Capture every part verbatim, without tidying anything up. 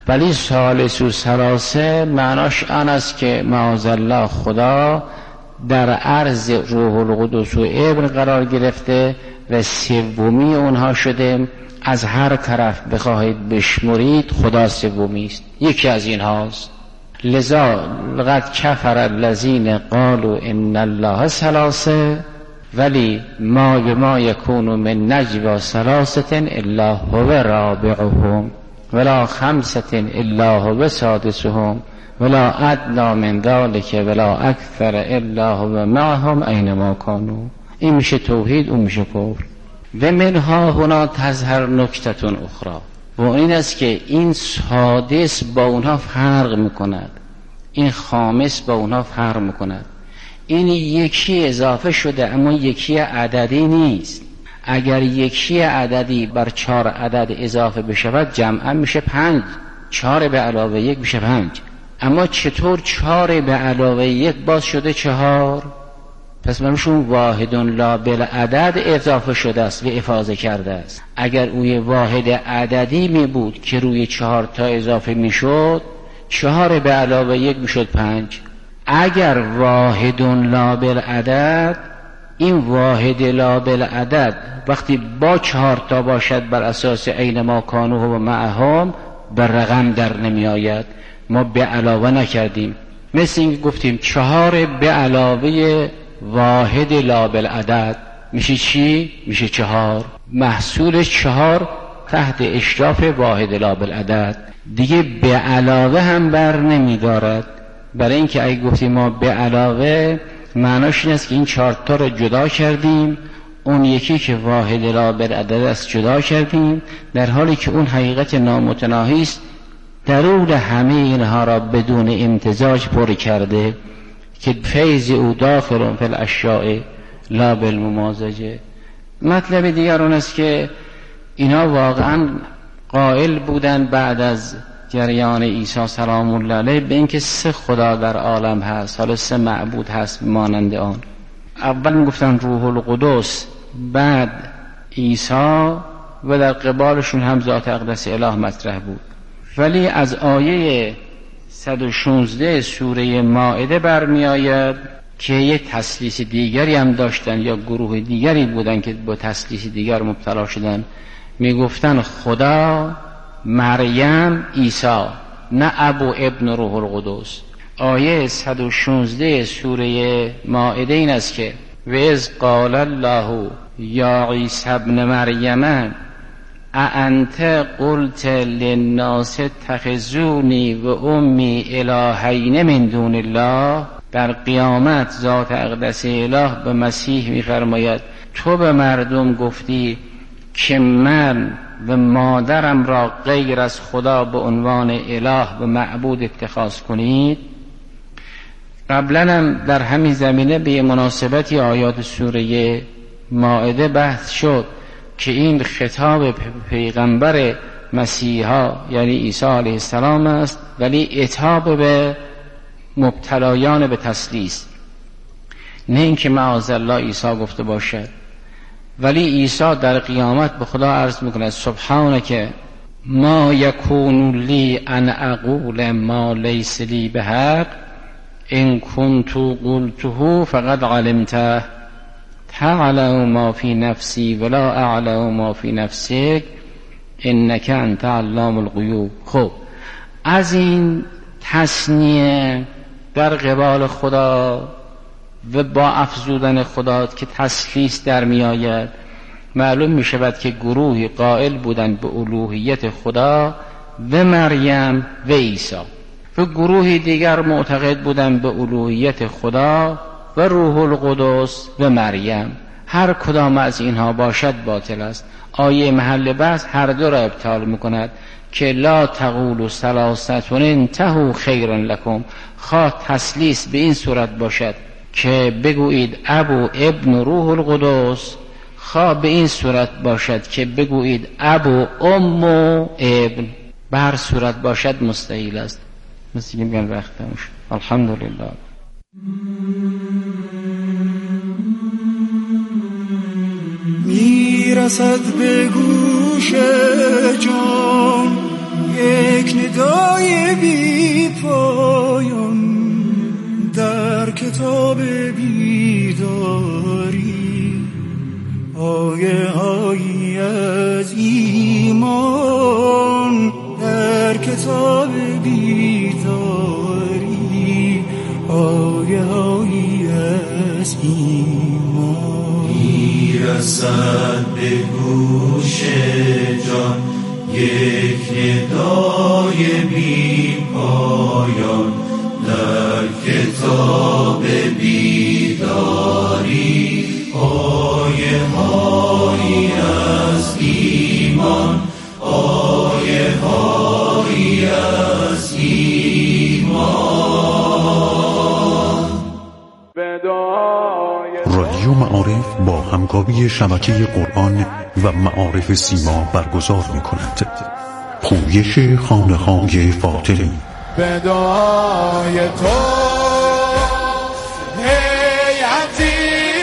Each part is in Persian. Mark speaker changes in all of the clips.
Speaker 1: ولی ثالث و ثلاثه معناش آن است که معاذالله خدا در عرض روح القدس و ابن قرار گرفته و سومی اونها شده. از هر طرف بخواهید بشمرید خدا سومی است، یکی از اینهاست. لذا لقد کفر الذین قالوا ان الله ثلاثه ولی ما ما یکون من نجوا ثلاثه الا هو رابعهم ولا خمسه الا هو سادسهم ولا ادنی من ذلك ولا اکثر الا هو معهم اینما کانوا. این میشه توحید، اون میشه کفر. و منها هنا تظهر نکته اخرى، و این است که این سادس با اونها فرق میکند، این خامس با اونها فرق میکند. این یکی اضافه شده اما یکی عددی نیست. اگر یکی عددی بر چهار عدد اضافه بشود جمعا میشه پنج، چهار به علاوه یک میشه پنج. اما چطور چهار به علاوه یک باز شده چهار؟ پس منشون واحد لا بالعدد اضافه شده است و افاضه کرده است. اگر اوی واحد عددی می بود که روی چهار تا اضافه می شد، چهار به علاوه یک می شد پنج. اگر واحد لا بالعدد، این واحد لا بالعدد وقتی با چهار تا باشد بر اساس اینما کانوا و معهم بر رقم در نمی آید. ما به علاوه نکردیم، مثل این گفتیم چهار به علاوه واحد لا بالعدد میشه چی؟ میشه چهار. محصول چهار تحت اشراف واحد لا بالعدد دیگه به علاوه هم بر نمی دارد. برای اینکه اگه گفتیم ما به علاوه معناش این است که این چهار تا رو جدا کردیم، اون یکی که واحد لا بالعدد است جدا کردیم، در حالی که اون حقیقت نامتناهی است درون همه اینها را بدون امتزاج پر کرده که فیض او داخل فی الاشیاء لا بالممازجه. مطلب دیگر اون است که اینا واقعا قائل بودن بعد از جریان عیسی سلام الله علیه به اینکه سه خدا در عالم هست، حالا سه معبود هست مانند آن. اول گفتن روح القدس، بعد عیسی و در قبالشون هم ذات اقدس اله مطرح بود. ولی از آیه صد و شانزده سوره مائده برمی آید که یک تثلیث دیگری هم داشتن یا گروه دیگری بودن که با تثلیث دیگر مبتلا شدن. می گفتن خدا، مریم، عیسی، نه ابو ابن روح القدس. آیه صد و شانزده سوره مائده این است که و اذ قال الله یا عیسی ابن مریم اانت قلت للناس اتخذونی و امی الهین من دون الله. در قیامت ذات اقدس اله به مسیح می‌فرماید تو به مردم گفتی که من و مادرم را غیر از خدا به عنوان اله و معبود اتخاذ کنید. قبلا هم در همین زمینه به مناسبتی آیات سوره مائده بحث شد که این خطاب پیغمبر مسیحا یعنی عیسی علیه السلام است، ولی عتاب به مبتلایان به تثلیث، نه اینکه معاذالله عیسی گفته باشد. ولی عیسی در قیامت به خدا عرض میکند سبحانک ما یکون لی ان اقول ما لیس لی بحق ان کنت قلته فقد علمته تعلم ما فی نفسی ولا اعلم ما فی نفسک انک انت علام الغیوب. خب از این تصنیه در قبال خدا و با افزودن خدا که تثلیث در می آید معلوم می شود که گروهی قائل بودند به الوهیت خدا و مریم و عیسی و گروهی دیگر معتقد بودند به الوهیت خدا و روح القدس و مریم. هر کدام از اینها باشد باطل است. آیه محل بحث هر دو را ابطال میکند که لا تقولوا ثلاثه انتهوا خیرا لکم. خواه تثلیث به این صورت باشد که بگویید ابو ابن روح القدس، خواه به این صورت باشد که بگویید ابو ام ابن. به هر صورت باشد مستحیل است. مثل که میگن وقت تموش. الحمدلله.
Speaker 2: میرسد به گوش جان یک ندای بی پایان در کتاب بیداری، آیه هایی از ایمان در کتاب بیداری، آیه هایی از ایمان. میرسد به گوش جان یک ندای بی پایان در کتاب بیداری، آیه هایی از ایمان، آیه هایی از ایمان.
Speaker 3: رادیو معارف با همکاری شبکه قرآن و معارف سیما برگزار می کند. پویش خانه‌های فاطمی.
Speaker 4: بدای تو هیئتی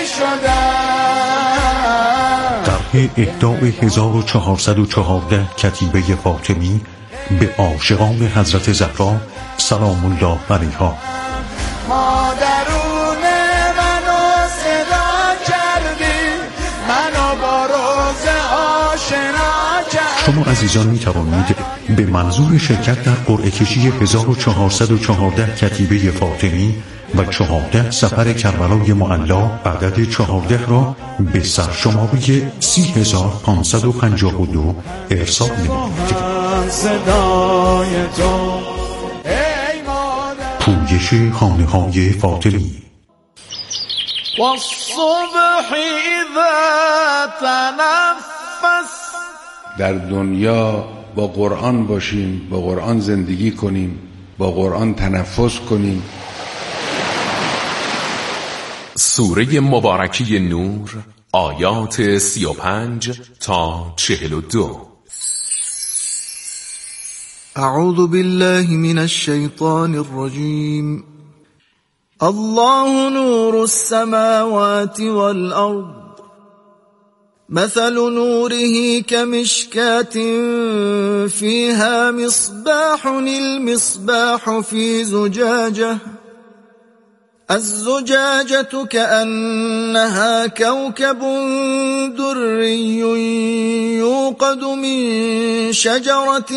Speaker 4: شدم.
Speaker 3: طرح اهداء هزار و چهارصد و چهارده کتیبه فاطمی به عاشقان حضرت زهرا سلام الله علیها.
Speaker 4: مادرون منو صدا کردی، منو با روز آشنا کردی.
Speaker 3: شما عزیزان می توانید به منظور شرکت در قرعه کشی هزار و چهارصد و چهارده کتیبه فاطمی و چهارده سفر کربلای معلا عدد چهارده را به سرشماره سی هزار پانصد و پنجاه و دو ارسال نمایید. پویش خانه‌های فاطمی.
Speaker 4: والصبح اذا تنفس.
Speaker 5: در دنیا با قرآن باشیم، با قرآن زندگی کنیم، با قرآن تنفس کنیم.
Speaker 6: سوره مبارکی نور، آیات سی و پنج تا چهل و دو.
Speaker 2: اعوذ بالله من الشیطان الرجیم. الله نور السماوات والأرض، مثل نوره كمشكاة فيها مصباح، المصباح في زجاجة، الزجاجة كأنها كوكب دري يوقد من شجرة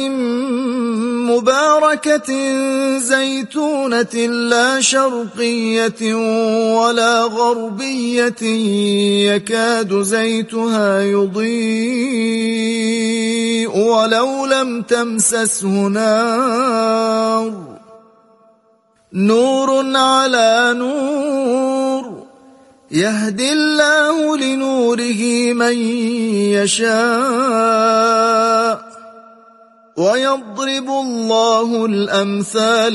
Speaker 2: مباركة زيتونة لا شرقية ولا غربية يكاد زيتها يضيء ولو لم تمسسه نار، نور على نور، يهدي الله لنوره من يشاء ويضرب الله الأمثال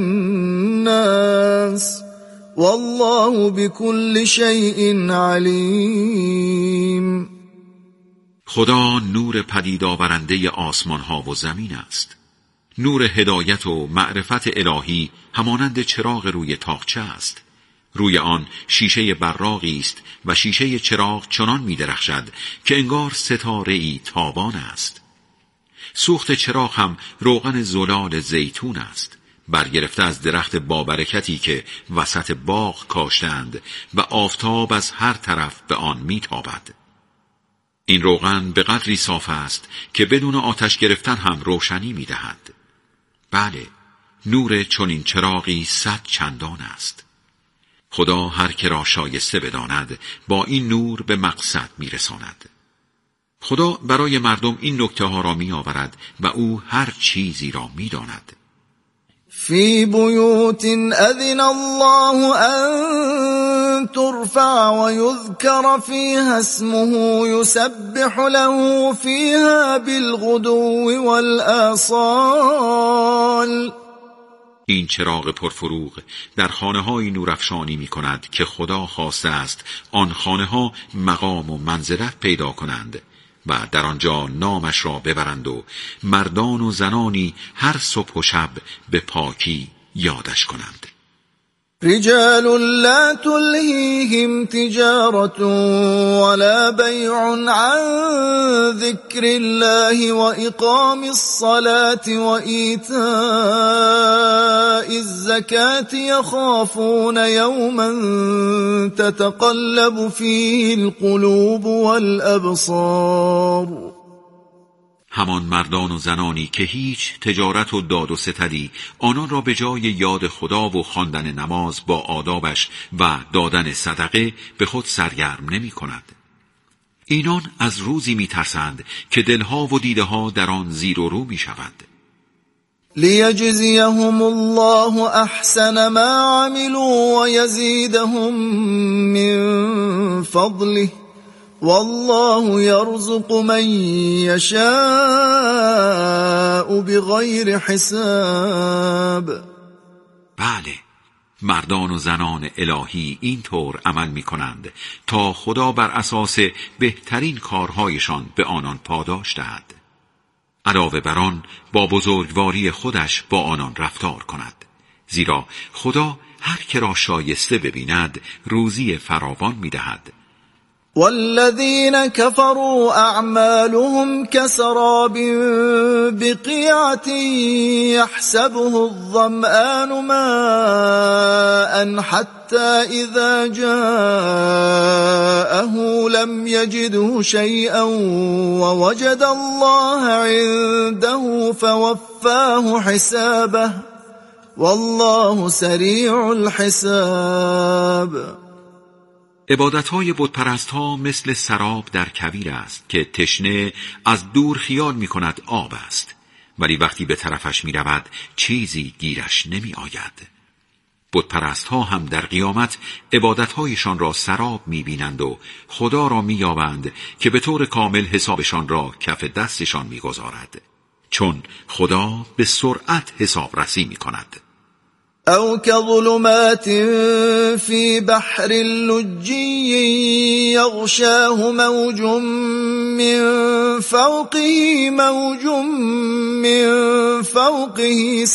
Speaker 2: للناس والله بكل شيء عليم.
Speaker 7: خدا نور پدید آورنده آسمان ها و زمین است. نور هدایت و معرفت الهی همانند چراغ روی تاقچه است. روی آن شیشه براقی است و شیشه چراغ چنان می درخشد که انگار ستاره‌ای تابان است. سوخت چراغ هم روغن زلال زیتون است، برگرفته از درخت بابرکتی که وسط باغ کاشتند و آفتاب از هر طرف به آن می تابد. این روغن به قدری صاف است که بدون آتش گرفتن هم روشنی می دهد. بله، نور چنین چراغی صد چندان است. خدا هر که را شایسته بداند با این نور به مقصد می رساند. خدا برای مردم این نکته ها را می آورد و او هر چیزی را می داند.
Speaker 2: فی بیوت اذن الله ان ترفع و یذکر فیها اسمه یسبح له فیها بالغدو والآصال.
Speaker 7: این چراغ پرفروغ در خانه‌های نورافشانی می‌کند که خدا خواسته است آن خانه‌ها مقام و منزلت پیدا کنند و در آنجا نامش را ببرند و مردان و زنانی هر صبح و شب به پاکی یادش کنند.
Speaker 2: رجال لا تلهيهم تجارة ولا بيع عن ذكر الله وإقام الصلاة وإيتاء الزكاة يخافون يوما تتقلب فيه القلوب والأبصار.
Speaker 7: همان مردان و زنانی که هیچ تجارت و داد و ستدی آنان را به جای یاد خدا و خواندن نماز با آدابش و دادن صدقه به خود سرگرم نمی کند. اینان از روزی می ترسند که دلها و دیده ها در آن زیر و رو می شود.
Speaker 2: لیجزیهم الله احسن ما عملوا و یزیدهم من فضله والله يرزق من يشاء بغیر حساب.
Speaker 7: بله، مردان و زنان الهی اینطور عمل می کنند تا خدا بر اساس بهترین کارهایشان به آنان پاداش دهد. علاوه بر آن با بزرگواری خودش با آنان رفتار کند، زیرا خدا هر که را شایسته ببیند روزی فراوان می دهد.
Speaker 2: والذين كفروا أعمالهم كسراب بقيعة يحسبه الظمآن ماء حتى إذا جاءه لم يجده شيئا ووجد الله عنده فوفاه حسابه والله سريع الحساب.
Speaker 7: عبادتهای بتپرست‌ها مثل سراب در کویر است که تشنه از دور خیال می کند آب است، ولی وقتی به طرفش می رود چیزی گیرش نمی آید. بتپرست‌ها هم در قیامت عبادتهایشان را سراب می بینند و خدا را می یابند که به طور کامل حسابشان را کف دستشان می گذارد، چون خدا به سرعت حساب رسی می کند.
Speaker 2: او كظلمات في بحر لجي يغشاه موج من فوقه موج من فوقه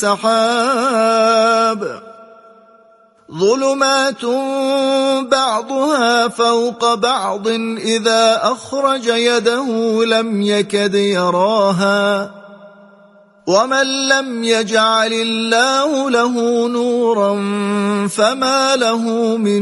Speaker 2: سحاب ظلمات بعضها فوق بعض إذا أخرج يده لم يكد يراها ومن لم يجعل الله له نورا فما له من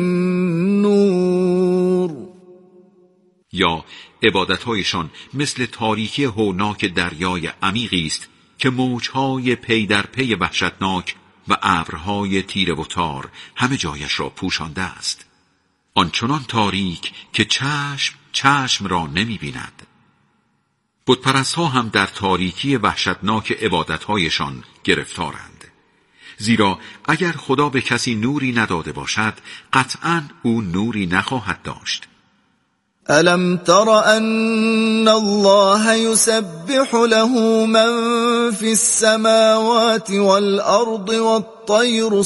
Speaker 2: نور.
Speaker 7: یا عبادتهایشان مثل تاریکی هولناک دریای عمیقی است که موجهای پی در پی وحشتناک و ابرهای تیره و تار همه جایش را پوشانده است، آنچنان تاریک که چشم چشم را نمی بیند. بتپرست‌ها هم در تاریکی وحشتناک عبادت‌هایشان گرفتارند، زیرا اگر خدا به کسی نوری نداده باشد قطعاً او نوری نخواهد داشت.
Speaker 2: الم تر ان الله يسبح له من في السماوات والارض والطير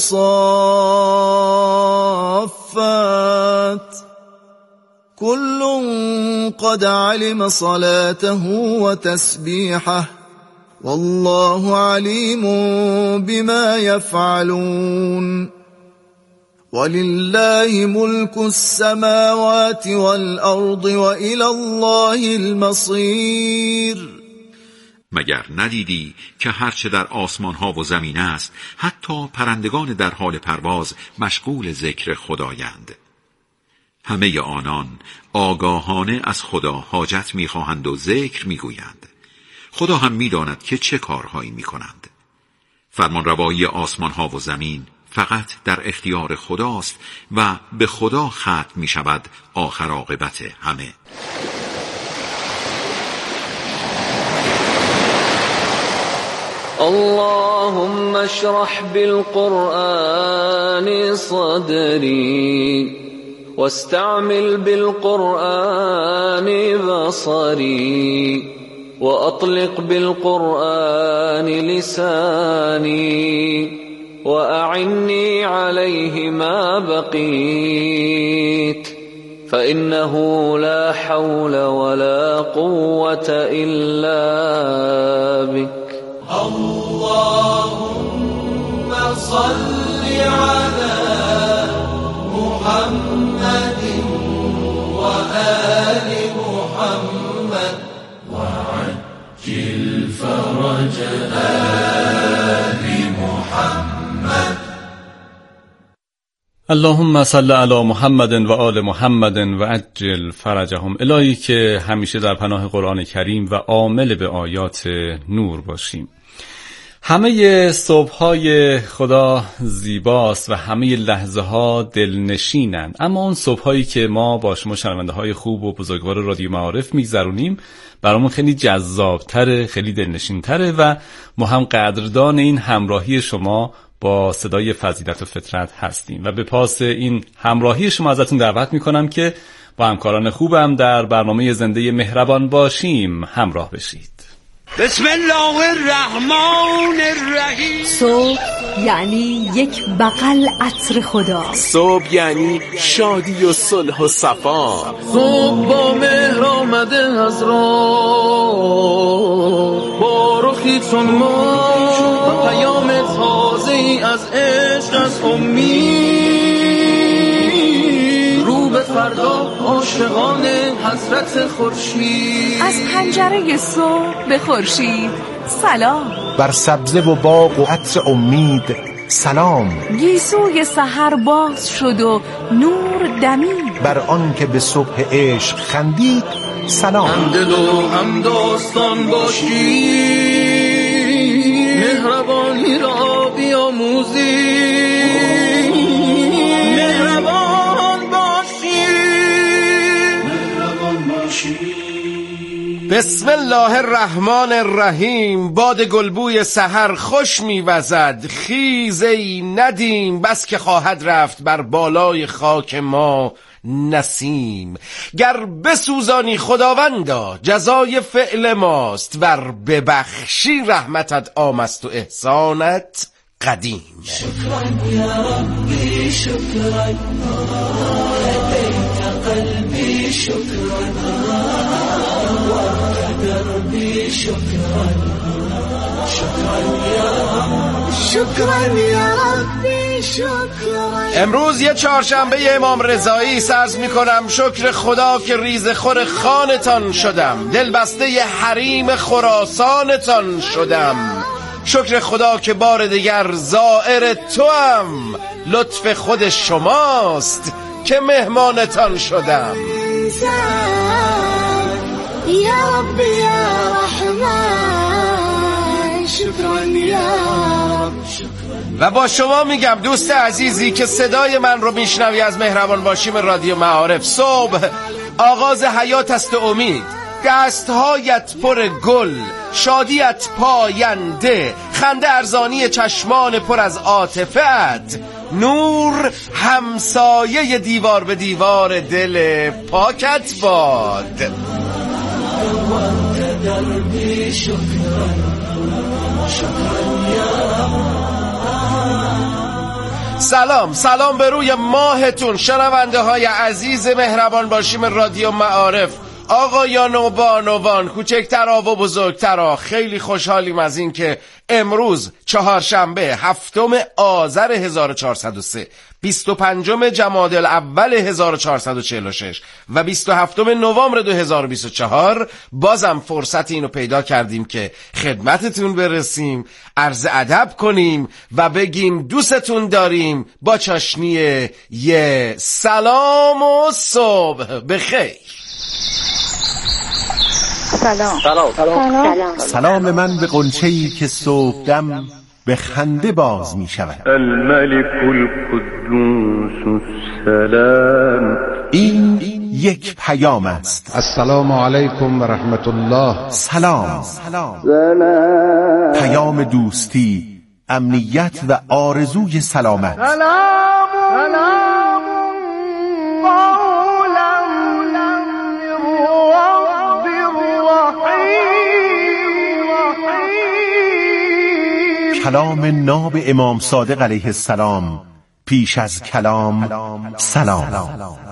Speaker 2: صافات كل قد علم صلاته وتسبيحه والله عليم بما يفعلون ولله ملك السماوات والأرض وإلى الله المصير.
Speaker 7: مگر ندیدی که هرچه در آسمان ها و زمین است حتی پرندگان در حال پرواز مشغول ذکر خدایند؟ همه آنان آگاهانه از خدا حاجت می‌خواهند و ذکر می‌گویند. خدا هم می‌داند که چه کارهایی می‌کنند. فرمانروایی آسمان‌ها و زمین فقط در اختیار خداست و به خدا ختم می‌شود آخر عاقبت همه.
Speaker 8: اللهم اشرح بالقرآن صدري واستعمل بالقرآن بصري وأطلق بالقرآن لساني وأعني عليه ما بقيت فإنه لا حول ولا قوة إلا بك.
Speaker 4: اللهم صل على آل محمد وعجل فرج آل محمد.
Speaker 9: اللهم صل علی محمد و آل محمد و عجل فرجهم. الهی که همیشه در پناه قرآن کریم و عامل به آیات نور باشیم. همه صبح‌های خدا زیباست و همه لحظه‌ها دلنشینن، اما اون صبح‌هایی که ما با شما شنونده‌های خوب و بزرگوار رادیو معارف میگذرونیم برامون خیلی جذاب‌تره، خیلی دلنشین‌تره و ما هم قدردان این همراهی شما با صدای فضیلت و فطرت هستیم و به پاس این همراهی شما ازتون دعوت میکنم که با همکاران خوبم در برنامه زنده مهربان باشیم همراه بشید.
Speaker 4: بسم الله الرحمن الرحیم.
Speaker 10: صبح یعنی یک بغل عطر خدا.
Speaker 6: صبح یعنی شادی و صلح و صفا.
Speaker 4: صبح با مهر آمده از راه، با رخی چون ما پیام تازه ای از عشق، از امید، رو به فردا عاشقان حضرت خورشید.
Speaker 10: از پنجره صبح به خورشید سلام.
Speaker 11: بر سبزه و باغ و عطر امید سلام.
Speaker 10: گیسوی سحر باز شد و نور دمید.
Speaker 11: بر آن که به صبح عشق خندید سلام.
Speaker 4: هم دل و هم داستان باشی، مهربانی را بیاموزی، مهربان باشی، مهربان باشی.
Speaker 12: بسم الله الرحمن الرحیم. باد گلبوی سحر خوش میوزد، خیز ای ندیم بس که خواهد رفت بر بالای خاک ما نسیم. گر بسوزانی خداوندا جزای فعل ماست، ور ببخشی رحمتت عام است و احسانت قدیم.
Speaker 4: شکرا یا ربی شکرا، هدیت قلبی شکرا، دربی شکرا، شکرا یا شکرا یا ربی شکرا.
Speaker 12: امروز یه چهارشنبه امام رضایی سرز میکنم. شکر خدا که ریزه خور خانتان شدم، دلبسته ی حریم خراسانتان شدم. شکر خدا که بار دیگر زائر توام، لطف خود شماست که مهمانتان شدم.
Speaker 4: یا رب یا رحمان شکرا یا رب.
Speaker 12: و با شما میگم دوست عزیزی که صدای من رو میشنوی از مهربان باشیم رادیو معارف، صبح آغاز حیات است و امید، دستهایت پر گل، شادیت پاینده، خنده ارزانی چشمان پر از عاطفت، نور همسایه دیوار به دیوار دل پاکت باد. سلام سلام به روی ماهتون شنونده های عزیز مهربان باشیم رادیو معارف، آقایان و بانوان، کوچکترها و بزرگترها. خیلی خوشحالیم از این که امروز چهارشنبه هفتم آذر هزار و چهارصد و سه، بیست و پنجم جمادی الاول هزار و چهارصد و چهل و شش و بیست و هفتم نوامبر دو هزار و بیست و چهار بازم فرصت اینو پیدا کردیم که خدمتتون برسیم، عرض ادب کنیم و بگیم دوستتون داریم با چاشنی یه سلام و صبح بخیر.
Speaker 13: سلام
Speaker 11: سلام
Speaker 13: سلام
Speaker 11: سلام من به غنچه‌ای که صبحدم به خنده باز می شود.
Speaker 14: الملك القدوس السلام.
Speaker 11: این یک پیام است.
Speaker 15: السلام علیکم و رحمت الله.
Speaker 11: سلام. پیام دوستی، امنیت و آرزوی سلامت.
Speaker 4: سلام سلام قولا من رب رحیم.
Speaker 11: کلام ناب امام صادق علیه السلام پیش از کلام سلام.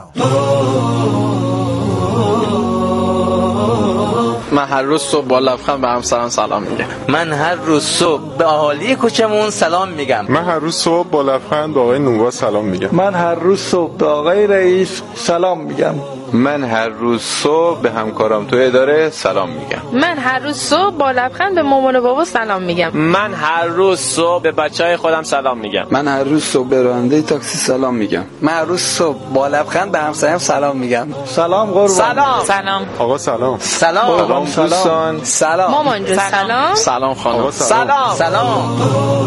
Speaker 16: من هر روز صبح با لبخند به همسرم سلام میگم.
Speaker 17: من هر روز صبح به اهالی کوچمون سلام میگم.
Speaker 18: من هر روز صبح با لبخند به آقای نووا سلام میگم.
Speaker 19: من هر روز صبح به آقای رئیس سلام میگم.
Speaker 16: من هر روز صبح به همکارم تو اداره سلام میگم.
Speaker 18: من هر روز صبح با لبخند به مامان و بابا سلام میگم.
Speaker 19: من هر روز صبح به بچهای خودم سلام میگم.
Speaker 20: من هر روز صبح به راننده تاکسی سلام میگم. من هر روز صبح با لبخند به همسایم سلام میگم.
Speaker 19: سلام قربان.
Speaker 18: سلام. سلام.
Speaker 19: آقا سلام.
Speaker 20: سلام.
Speaker 19: سلام دوستان.
Speaker 20: سلام.
Speaker 18: مامان جون سلام.
Speaker 19: سلام خانم.
Speaker 18: سلام.
Speaker 20: سلام.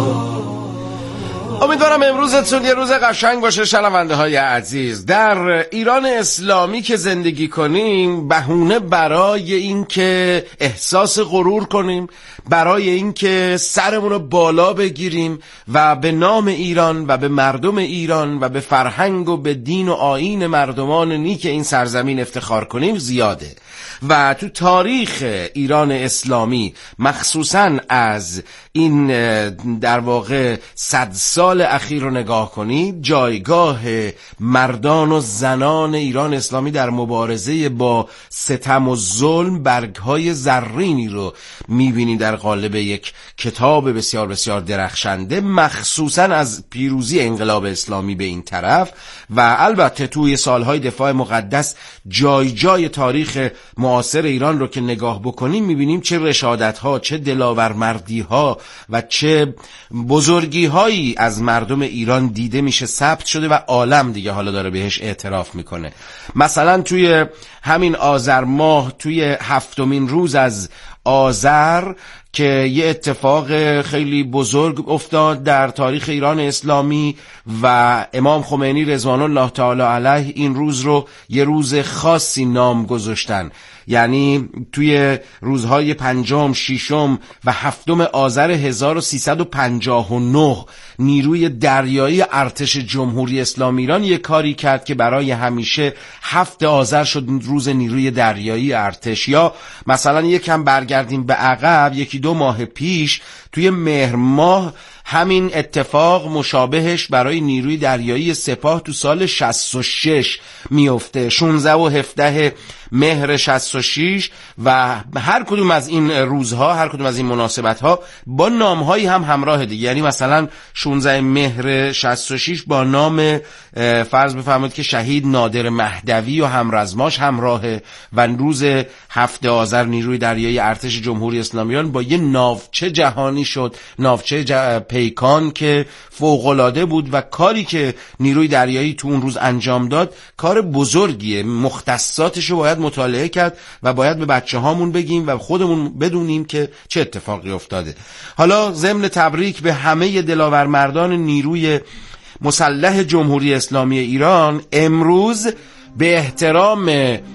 Speaker 12: امیدوارم امروزتون یه روز قشنگ باشه شنونده های عزیز. در ایران اسلامی که زندگی کنیم بهونه برای این که احساس غرور کنیم، برای این که سرمون رو بالا بگیریم و به نام ایران و به مردم ایران و به فرهنگ و به دین و آیین مردمان نیک این سرزمین افتخار کنیم زیاده. و تو تاریخ ایران اسلامی مخصوصا از این در واقع صد سال اخیر رو نگاه کنید، جایگاه مردان و زنان ایران اسلامی در مبارزه با ستم و ظلم برگهای زرینی رو میبینید در قالب یک کتاب بسیار بسیار درخشنده، مخصوصا از پیروزی انقلاب اسلامی به این طرف. و البته توی سالهای دفاع مقدس جای جای تاریخ معاصر ایران رو که نگاه بکنیم میبینیم چه رشادت‌ها، چه دلاورمردی‌ها و چه بزرگی‌هایی از مردم ایران دیده میشه، ثبت شده و عالم دیگه حالا داره بهش اعتراف میکنه. مثلا توی همین آذر ماه، توی هفتمین روز از آذر که یه اتفاق خیلی بزرگ افتاد در تاریخ ایران اسلامی و امام خمینی رضوان الله تعالی علیه این روز رو یه روز خاصی نام گذاشتن. یعنی توی روزهای پنجم، ششم و هفتم آذر هزار و سیصد و پنجاه و نه نیروی دریایی ارتش جمهوری اسلامی ایران یک کاری کرد که برای همیشه هفت آذر شد روز نیروی دریایی ارتش. یا مثلا یکم برگردیم به عقب، یکی دو ماه پیش توی مهر ماه همین اتفاق مشابهش برای نیروی دریایی سپاه تو سال شصت و شش میفته، شانزده و هفده مهر شصت و شش. و هر کدوم از این روزها، هر کدوم از این مناسبت‌ها با نام‌هایی هم همراه دیگه. یعنی مثلا شانزده مهر شصت و شش با نام فرض بفرمایید که شهید نادر مهدوی و همرزماش همراهه، و روز هفت آذر نیروی دریایی ارتش جمهوری اسلامی ایران با یه ناوچه جهانی شد، ناوچه ج... پیکان که فوق‌العاده بود. و کاری که نیروی دریایی تو اون روز انجام داد کار بزرگیه، مختصاتشو باید مطالعه کرد و باید به بچه هامون بگیم و خودمون بدونیم که چه اتفاقی افتاده. حالا ضمن تبریک به همه دلاورمردان نیروی مسلح جمهوری اسلامی ایران، امروز به احترام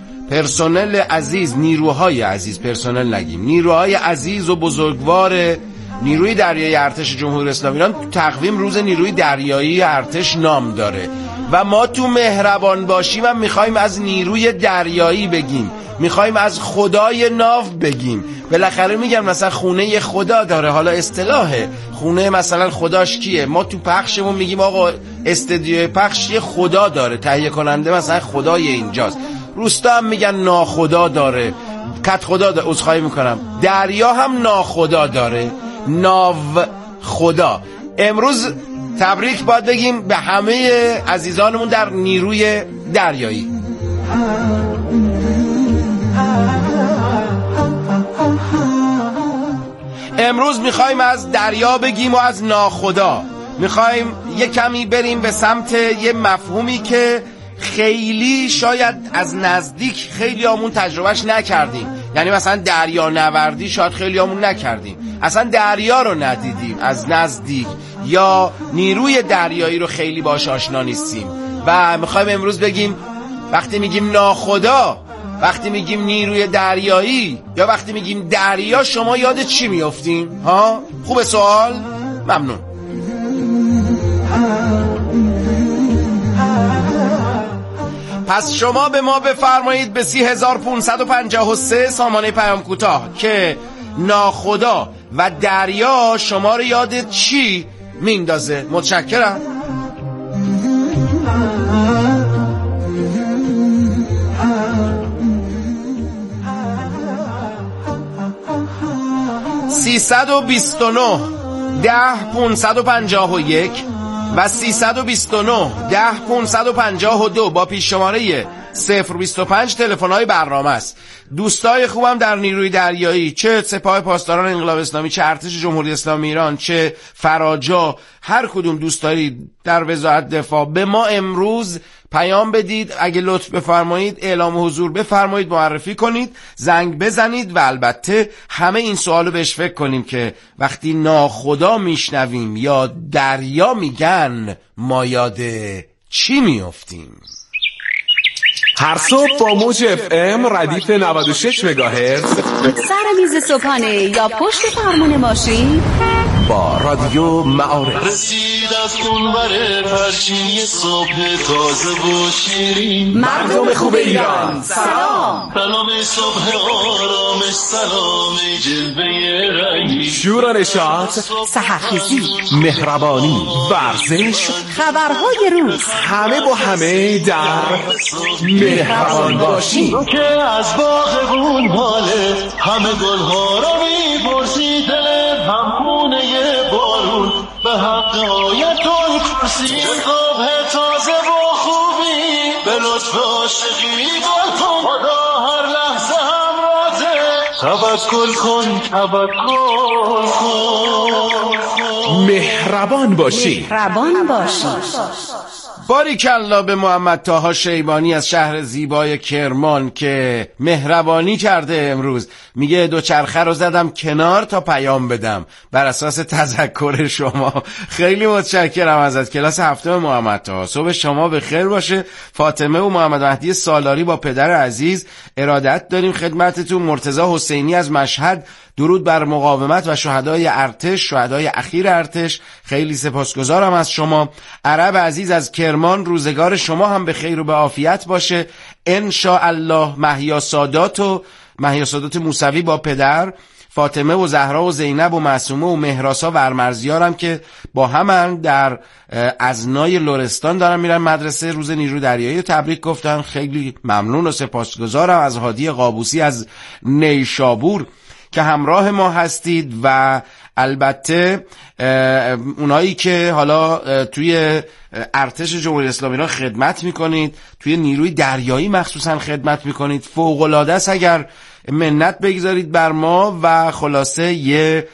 Speaker 12: پرسنل عزیز، نیروهای عزیز، پرسنل نگیم، نیروهای عزیز و بزرگوار نیروی دریایی ارتش جمهوری اسلامی ایران، تقویم روز نیروی دریایی ارتش نام داره و ما تو مهربان باشیم و میخوایم از نیروی دریایی بگیم، میخوایم از خدای ناو بگیم. بالاخره میگم مثلا خونه خدا داره، حالا اصطلاحه خونه مثلا خداش کیه، ما تو پخشمون میگیم آقا استدیو پخش یه خدا داره، تهیه کننده مثلا خدای اینجاست. روستا هم میگن ناخدا داره، کت خدا داره، عذرخواهی میکنم، دریا هم ناخدا داره، ناو خدا. امروز تبریک باید بگیم به همه عزیزانمون در نیروی دریایی. امروز میخوایم از دریا بگیم و از ناخدا. میخوایم یه کمی بریم به سمت یه مفهومی که خیلی شاید از نزدیک خیلی همون تجربهش نکردیم. یعنی مثلا دریا نوردی شاید خیلی همون نکردیم، اصلا دریا رو ندیدیم از نزدیک، یا نیروی دریایی رو خیلی باش آشنا نیستیم. و میخوایم امروز بگیم وقتی میگیم ناخدا، وقتی میگیم نیروی دریایی، یا وقتی میگیم دریا، شما یاد چی میافتین؟ ها؟ خوبه سوال؟ ممنون. پس شما به ما بفرمایید به سی هزار و پانصد و پنجاه و سه سامانه پیام کوتاه که ناخدا و دریا شما رو یاد چی میندازه. متشکرم. سیصد و بیست و نه ده پانصد و پنجاه و یک و سیصد و بیست و نه ده پانصد و پنجاه و دو با پیش شماره صفر بیست و پنج تلفن‌های برنامه است. دوستای خوبم در نیروی دریایی، چه سپاه پاسداران انقلاب اسلامی، چه ارتش جمهوری اسلامی ایران، چه فراجا، هر کدوم دوست دارید در وزارت دفاع به ما امروز پیام بدید. اگه لطف بفرمایید اعلام حضور بفرمایید، معرفی کنید، زنگ بزنید و البته همه این سوالو بهش فکر کنیم که وقتی ناخدا میشنویم یا دریا میگن ما یاد چی میافتیم؟
Speaker 6: هر صبح با موج اف ام ردیف نود و شش مگاهرتز
Speaker 10: سر میز صبحانه یا پشت فرمون ماشین
Speaker 6: با رادیو معارف.
Speaker 4: رسید از اونور فرشی صبح تازه و شیرین،
Speaker 6: مردم خوب ایران سلام.
Speaker 4: سلام صبح آرامش، سلام جلوه رنگی،
Speaker 6: شور و نشاط،
Speaker 10: سحرخیزی،
Speaker 6: مهربانی، ورزش،
Speaker 10: خبرهای روز،
Speaker 6: همه با همه در مهربان باشیم.
Speaker 4: که از باغبون حاله، همه گلها را میپرسی، دل همخونه بارون به حق آیتون کرسی، صبح تازه و خوبی به لطف عاشقی بالکن، خدا هر لحظه همراهه، توکل کن توکل کن،
Speaker 6: مهربان باشی
Speaker 10: مهربان باشی.
Speaker 12: باریکالله به محمد طاها شیبانی از شهر زیبای کرمان که مهربانی کرده. امروز میگه دوچرخه رو زدم کنار تا پیام بدم بر اساس تذکر شما. خیلی متشکرم ازت. کلاس هفتم محمد طاها، صبح شما به خیر باشه. فاطمه و محمد مهدی سالاری با پدر عزیز ارادت داریم خدمتتون. مرتضی حسینی از مشهد، درود بر مقاومت و شهدای ارتش، شهدای اخیر ارتش، خیلی سپاسگزارم از شما. عرب عزیز از کرمان، روزگار شما هم به خیر و به عافیت باشه ان شاء الله. محیا سادات و محیا سادات موسوی با پدر، فاطمه و زهرا و زینب و معصومه و مهراسا ورمرزیارم که با همن در ازنای لرستان دارن میرن مدرسه. روز نیرو دریایی تبریک گفتن، خیلی ممنون و سپاسگزارم. از هادی قابوسی از نیشابور که همراه ما هستید و البته اونایی که حالا توی ارتش جمهوری اسلامی ایران خدمت میکنید، توی نیروی دریایی مخصوصا خدمت میکنید، فوق‌العاده است اگر منت بگذارید بر ما و خلاصه یه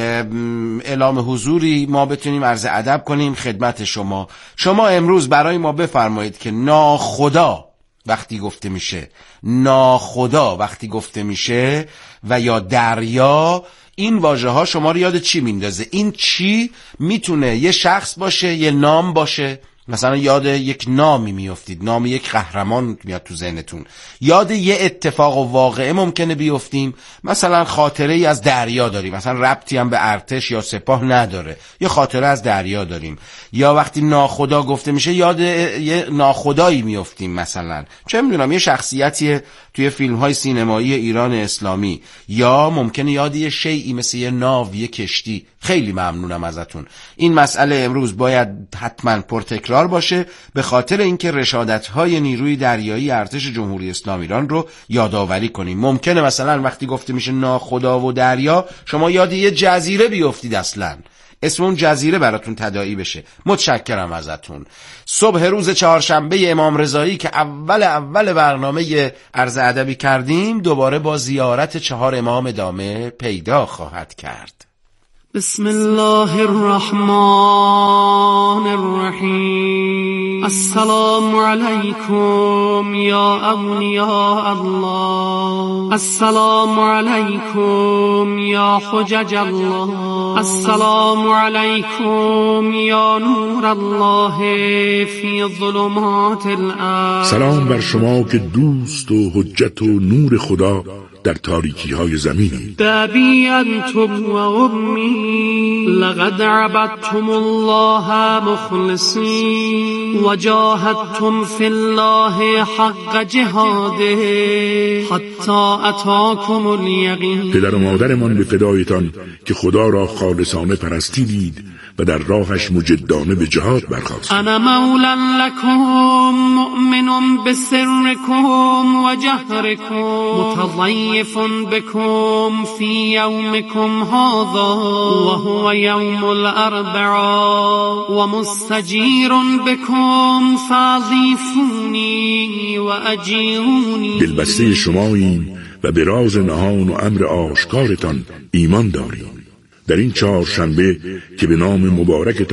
Speaker 12: اعلام حضوری ما بتونیم عرض ادب کنیم خدمت شما. شما امروز برای ما بفرمایید که ناخدا وقتی گفته میشه، ناخدا وقتی گفته میشه و یا دریا، این واژه ها شما رو یاد چی میندازه؟ این چی میتونه یه شخص باشه، یه نام باشه، مثلا یاد یک نامی میافتید، نام یک قهرمان میاد تو ذهنتون، یاد یه اتفاق و واقعه ممکنه بیافتیم، مثلا خاطره ای از دریا داریم، مثلا ربطی هم به ارتش یا سپاه نداره، یه خاطره از دریا داریم. یا وقتی ناخدا گفته میشه یاد یه ناخدایی میافتیم، مثلا چه میدونم یه شخصیتی توی فیلم های سینمایی ایران اسلامی، یا ممکنه یاد یه شیئی مثل یه ناو، یه کشتی. خیلی ممنونم ازتون. این مسئله امروز باید حتما پرتکرار باشه به خاطر اینکه رشادت‌های نیروی دریایی ارتش جمهوری اسلامی ایران رو یادآوری کنیم. ممکنه مثلا وقتی گفته میشه ناخدا و دریا شما یاد یه جزیره بیافتید، اصلا اسم اون جزیره براتون تداعی بشه. متشکرم ازتون. صبح روز چهارشنبه امام رضایی که اول اول برنامه عرض ادبی کردیم، دوباره با زیارت چهار امام ادامه پیدا خواهد کرد.
Speaker 21: بسم الله الرحمن الرحیم. السلام علیکم یا اولیاء الله، السلام علیکم یا حجج الله، السلام علیکم یا نور الله فی ظلمات الارض.
Speaker 22: سلام بر شما که دوست و حجت و نور خدا در تاریکی های زمینی.
Speaker 21: بابی انتم و امی لقد عبدتم الله مخلصین و جاهدتم فی الله حق جهاده حتی اتاکم الیقین.
Speaker 22: پدر و مادرمان به فدایتان که خدا را خالصانه پرستیدید و در راهش مجدانه به جهاد برخاستیم.
Speaker 21: انا مولا لکم مؤمن بسرکم و جهرکم متضیف بکم فی یومکم هذا و هو یوم الاربعاء و مستجیر بکم فاضیفونی و اجیرونی.
Speaker 22: دلبسته شماییم و به راز نهان و امر آشکارتان ایمان داریم. در این چهارشنبه که به نام مبارکتان